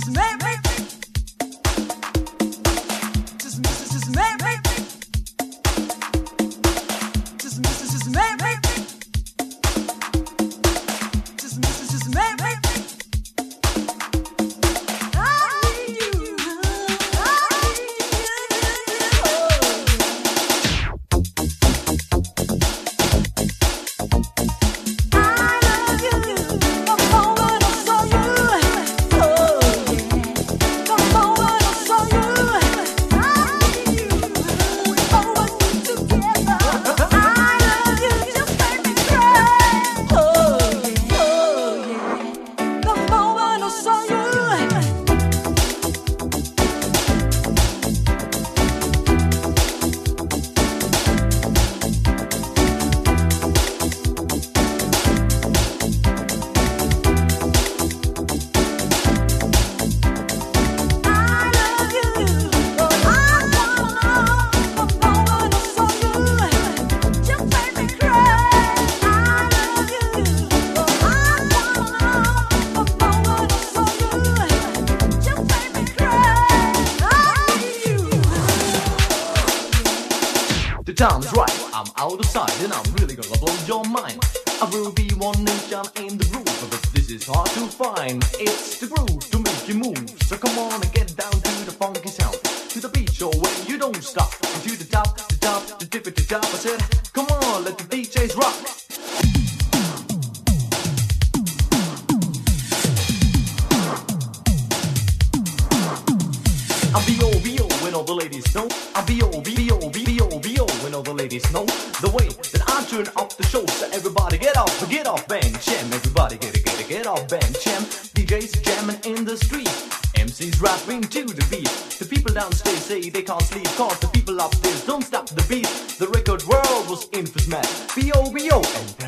Time's right, I'm out of sight and I'm really gonna blow your mind. I will be one nation in the groove, but this is hard to find. It's the groove to make you move, so come on and get down to the funky sound. To the beat show where you don't stop, and to the top, the tip at the top. I said, come on, let the DJs rock. I'll be OVO when all the ladies know. I'll be OVO when all the ladies know the way that I turn up the show. So everybody get off band jam. Everybody get off band jam. DJs jamming in the street, MCs rapping to the beat. The people downstairs say they can't sleep, cause the people upstairs don't stop the beat. The record world was in for smash. BOBO and